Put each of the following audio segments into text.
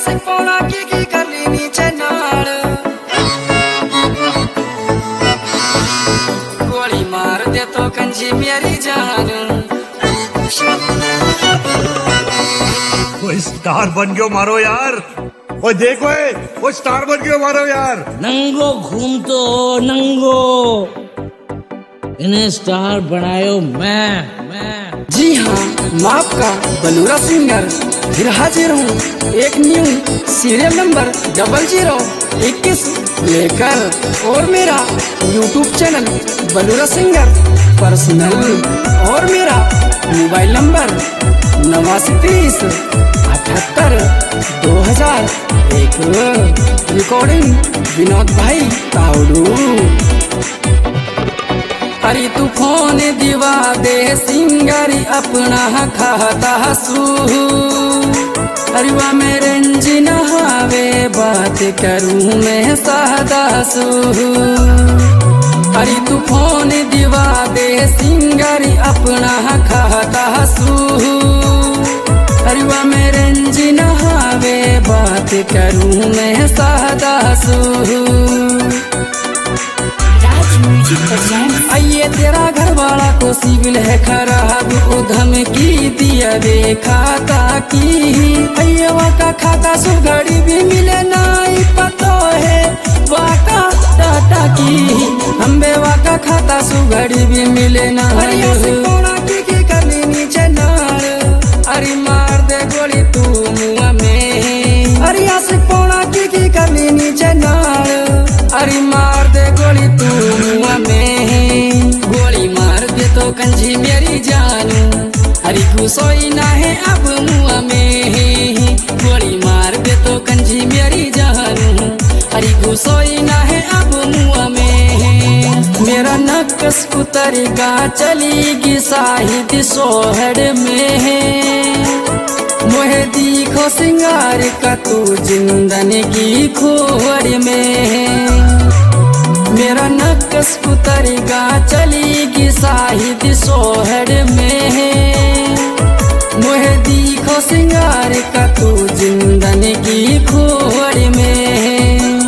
से पौड़ा की कर ली नीचे नाड़, गोली मार दे तो कंजी मेरी जान। वो स्टार बन गयो मारो यार, वो देखो वो स्टार बन गयो मारो यार। नंगो घूम तो नंगो, इन्हें स्टार बनायो मैं। जी हाँ, मैं आपका बलूरा सिंगर फिर हाजिर हूँ एक न्यू सीरियल नंबर 0021 लेकर, और मेरा YouTube channel Balura singer personal, और मेरा मोबाइल नंबर 8930 78 2001। रिकॉर्डिंग विनोद भाई ताउडू। अरे तू फोन दिवा दे सिंगारी अपना खाता सू, अरे में रंजी नहावे बात करूँ मैं सादा सू। अरे तू फोन दिवा दे सिंगारी अपना खाता सू, अरे में रंजी नहावे बात करूँ मैं सादा सू। आइए तेरा घर वाला को सिविल है खराब, उधम की दिया वे खाता की। आइए वाका खाता सुघड़ी भी मिले नाई पतो है वाका टाटा की, हम्बे वाका खाता सुघड़ी भी मिले ना। की करनी नीचे नाड़, अरे मार दे गोली तू मुँह में। अरे से पौड़ा की करनी नीचे नाड़, अरे मार दे गोली तू मुँह में। गोली मार दे तो कंजी मेरी जानू, अरे घुसोई ना है अब मुँह में। गोली मार दे तो कंजी मेरी जानू, अरे घुसोई ना है अब मुँह में। मेरा नक्स उतरेगा चलेगी साहित्य सोहर में, मोहे दिखो सिंगार का तू जिंदन की खोर में। मेरा नक्स उतरेगा चलेगी साहित्य सोहर में, मोहे दिखो सिंगार का तू जिंदन की खोर में।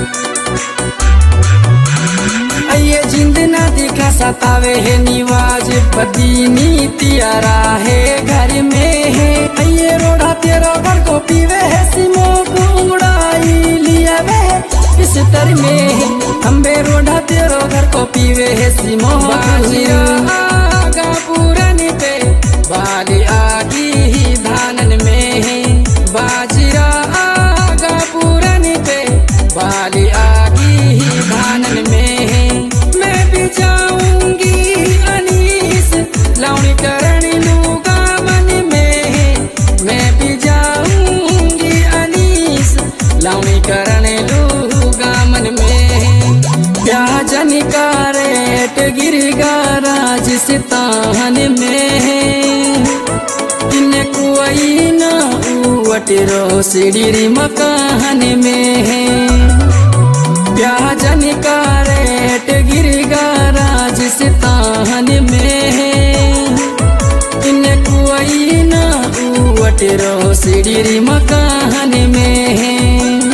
आइए जिंद ना दिखा सतावे है निवाज पति नीतियारा है घर में है। आइए रोड़ा तेरा घर को पीवे है सिमो को उड़ाई लिया वे इस तर में, हम्बे रोड़ा तेरो घर को पीवे है सिमो। बाजिया आगा पूरन पे बाली आगी ही धानन में, बाजिया आगा पूरन पे बाली आगी ही धानन में। मैं भी जाऊंगी अनीस लाउनी करण लूगा मन में, मैं भी जाऊंगी अनीस लाउनी करण लूगा मन में। प्याजन का रेट गिरगा राजस्थान में, किन्ने कोई ना उवटरो सिडीरी मकान में। प्याजन का रेट गिरगा राजस्थान में, किन्ने कोई ना उवटरो सिडीरी मकान में।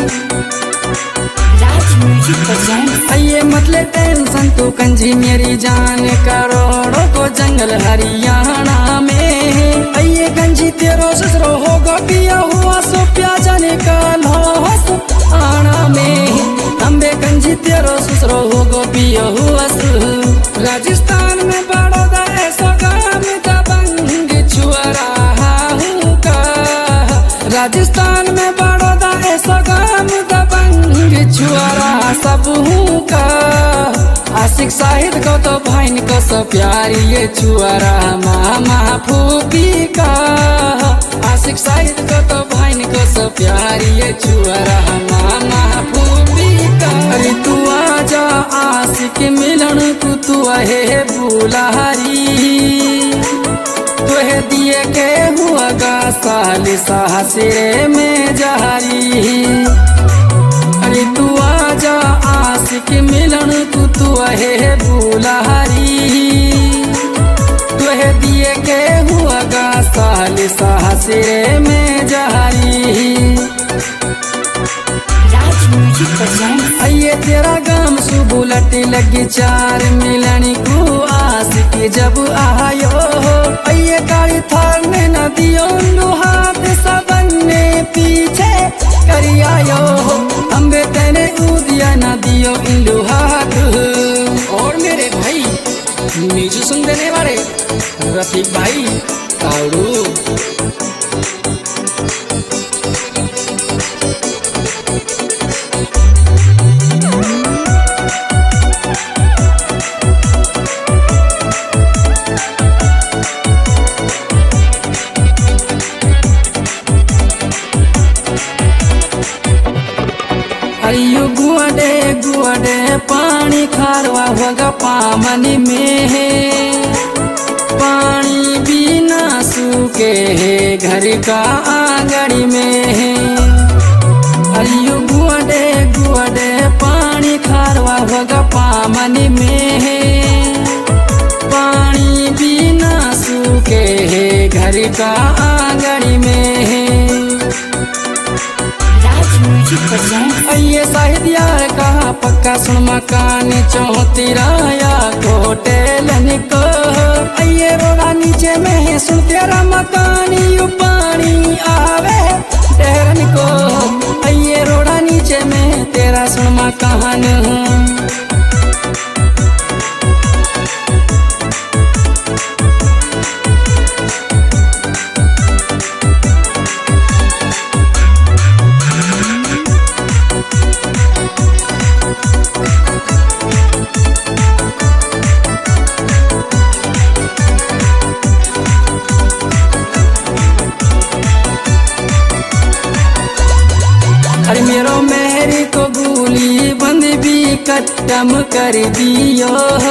आइए मतलब टेंशन तो कंजी मेरी जान, करोड़ों को जंगल हरियाणा में। आइए गंजी तेरो ससुरो होगा पिया हुआ सो प्याजन का लौस आना में, हम्बे गंजी तेरो ससुरो होगा पिया हुआ सो। राजस्थान में बड़ौदा ऐसा गाँव दबंग छुआरा हूँ का, राजस्थान में बड़ौदा ऐसा गाँव दबंग छुआरा सब हूँ का। आशिक शाहिद को तो भाइन को सो प्यारी ये छुआरा मामा फूफी का, आशिक शाहिद को तो भाइन को सो प्यारी ये छुआरा मामा फूफी का। अरे तू आजा आशिक मिलन को तू है बुलारी, तुहे दिए के हुआ गा साल साहसिरे में जारी। अरे तू आजा आशिक मिलन को तू है बुलारी, तुहे दिए के हुआ गा साल साहसिरे में जारी। लगी चार मिलन को आशिक जब आयो ये काली थार में न दियो हाथ सबन ने पीछे करी आयो अम्बे तेने ऊदिया न दियो इंदु हाथ। और मेरे भाई म्यूजिक सुन देने वाले रफीक भाई ताड़ू। अयो गुआडे गुआडे पानी खारवा होगा पामनी में है पानी बिना सूखे है घर का आंगन में है। अयो गुआडे गुआडे पानी खारवा होगा पामनी में है पानी बिना सूखे है घर का आंगन में है। ये शाहिद यार कहा पक्का सुन मकान चौतीराया होटलन को ये रोड़ा नीचे में है सुन तेरा मकान यू पानी आवे टहरन को ये रोड़ा नीचे में तेरा सुन मकान। अरे मेरो मेहरी को गोली बंद भी खत्म कर दियो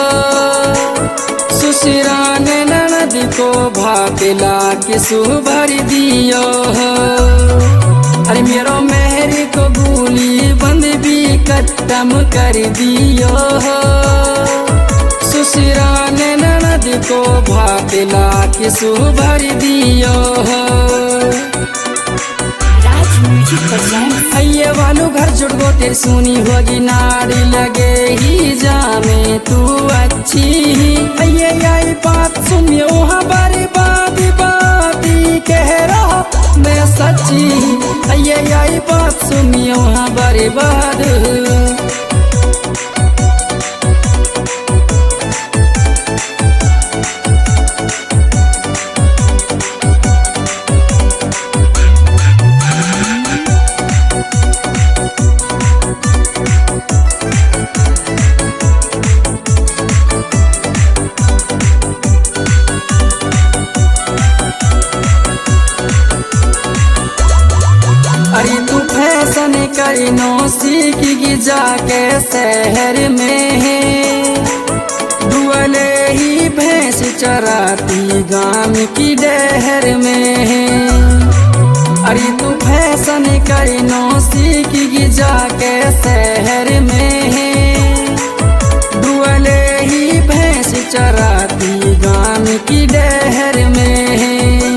सुशिरा ने ननद को भागला के सुभर दियो। अरे मेरो मेहरी को गोली बंद भी खत्म कर दियो सुशिरा ने ननद को भागला के सुभर दियो। ये वालू घर जुड़ गो तेरी सुनी होगी नारी लगे ही जामे तू अच्छी ये आई बात सुनियो हमारी बात बाती कह रहा मैं सच्ची ये आई बात सुनियो हमारी बात। अरे तू फैशन करी नो सीखी जाके शहर में है दुआले ही भैंस चराती गांव की डहर में है। अरे तू फैशन करी नो सीखी जाके शहर में है दुआले ही भैंस चराती गांव की डहर में है।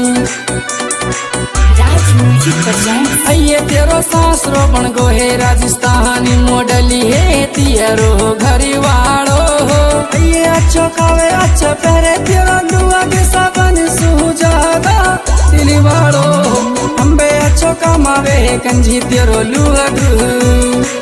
ये तेरो सासरो बन गो है राजस्थानी मॉडली है तियरो घरी वालो ये अच्छो खावे अच्छा पहरे तेरा दुआ के साबन सुजादा दिली वालो अम्बे अच्छो कमावे कंजी तेरो लुआ गुह।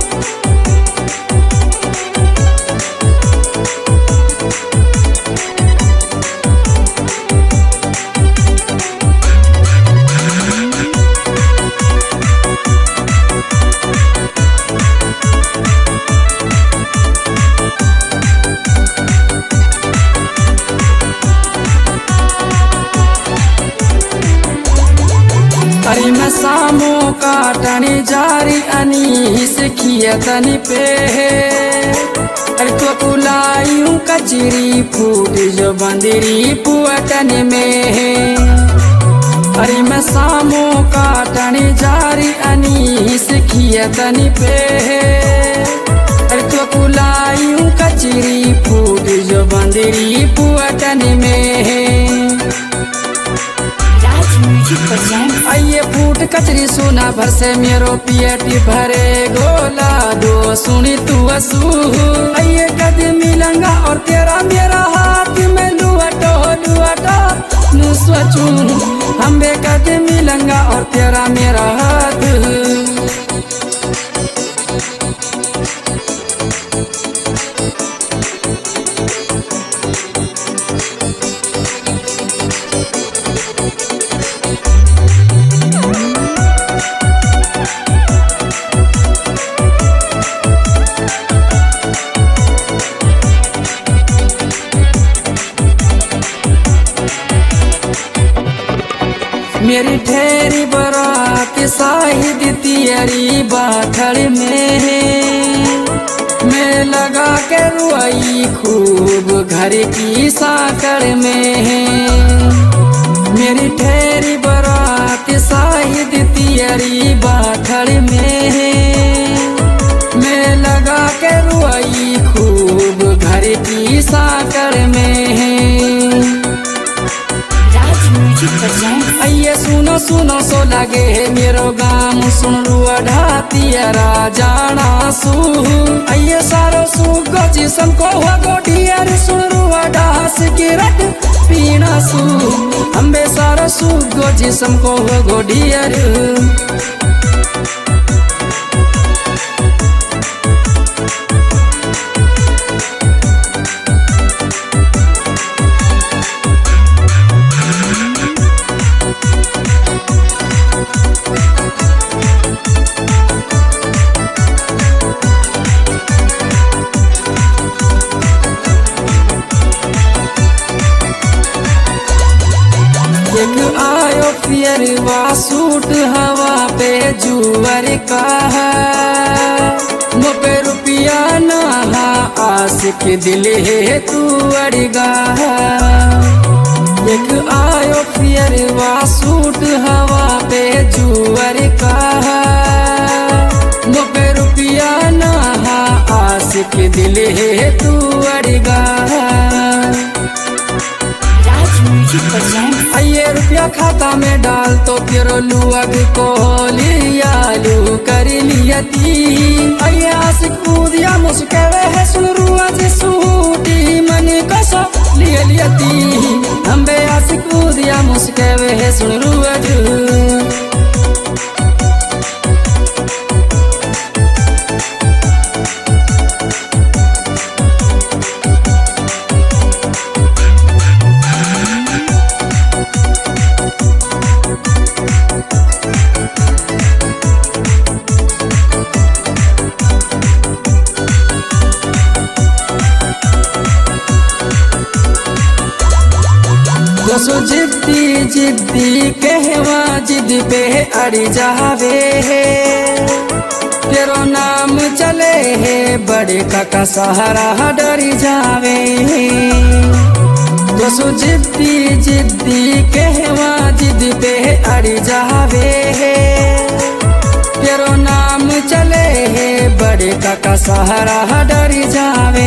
अरे मैं सामो काटनी जारी अनीस खियतनी पे अरे तो पुलायूं कचरी फूट जो बंदरी पुअटन में है। अरे मैं सामो काटनी जारी अनीस खियतनी पे अरे तो पुलायूं कचरी फूट जो बंदरी पुअटन में है। आइए फूट कचरी सुना भर से मेरो पियटी भरे गोला दो सुनी तू असू आइए कद मिलंगा और तेरा मेरा हाथ में लुआटो नु सोचू हम कद मिलंगा और तेरा मेरा हाथ। मेरी ठेरी बरात शाहिद तियरी बाथड़ में मैं लगा के रुआई खूब घर की साकड़ में। मेरी ठेरी बरात शाहिद तियरी बाथड़ में मैं लगा के रुआई खूब घर की साकड़ में। आइए सुनो सुनो सो लगे मेरो गाम सुन रुआ ढातियरा जाना सू आइए सारो सू जिसम को हुआ गोटियर सुन रुआ ढास की रट पीना सू अम्बे सारो सू जिसम को हुआ गोटियर। एक आयो पियरवा सूट हवा पे जुअर का मोपे रुपिया नहा आशिक दिल है तू अड़गा। एक आयो पियरवा सूट हवा पे जुअर का मोपे रुपिया नहा आशिक दिल है तू अड़गा। आइए रुपया खाता में डाल तो तेरो लुअग को लियालू कर लिया ती आइए आशिक कूदिया मुस्करे है सुन रुआ जी सूटी मन कसो लिया ती हम बे आशिक कूदिया मुस्करे है सुन रुआ जी। सो जिद्दी जिद्दी कहवा जिद पे अड़ जावे है तेरो नाम चले है बड़े का सहारा डर जावे तो सो जिद्दी जिद्दी कहवा जिद पे अड़ जावे है तेरो नाम चले है बड़े का सहारा डर जावे।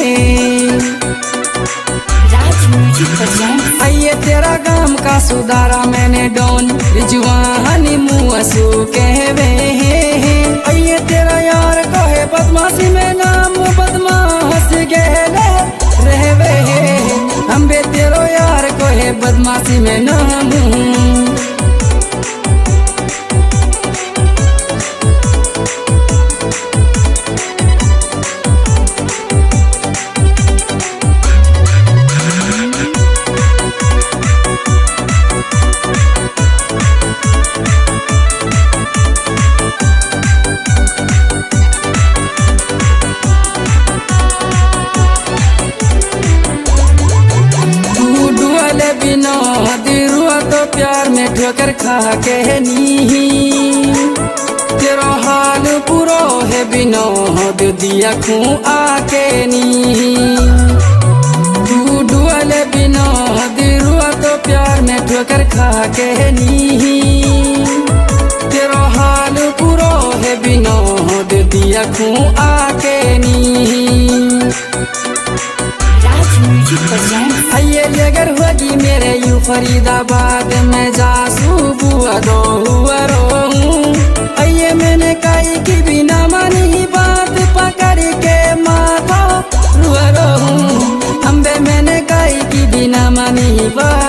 आइए तेरा गाम का सुधारा मैंने डॉन रिजवानी मुआसू कहवे हैं आइए तेरा यार कहे बदमाशी में नाम बदमाश गहले रहवे हैं हम बे तेरो यार कहे बदमाशी में नाम। तो प्यार में ठोकर खा के नी तेरो हाल पूरा है विनोद दिया खू आके नी तू डुअल विनोद रुआ तो प्यार में ठोकर खा के नी तेरो हाल पूरा है विनोद दिया खू आके नी। आइए अगर होगी मेरे यू फरीदाबाद में जासूबू दो हुआ रहूं। आइए मैंने काई की बिना मानी बात पकड़ के माथा रुआ रहूं। अम्बे मैंने काई की बिना मानी बात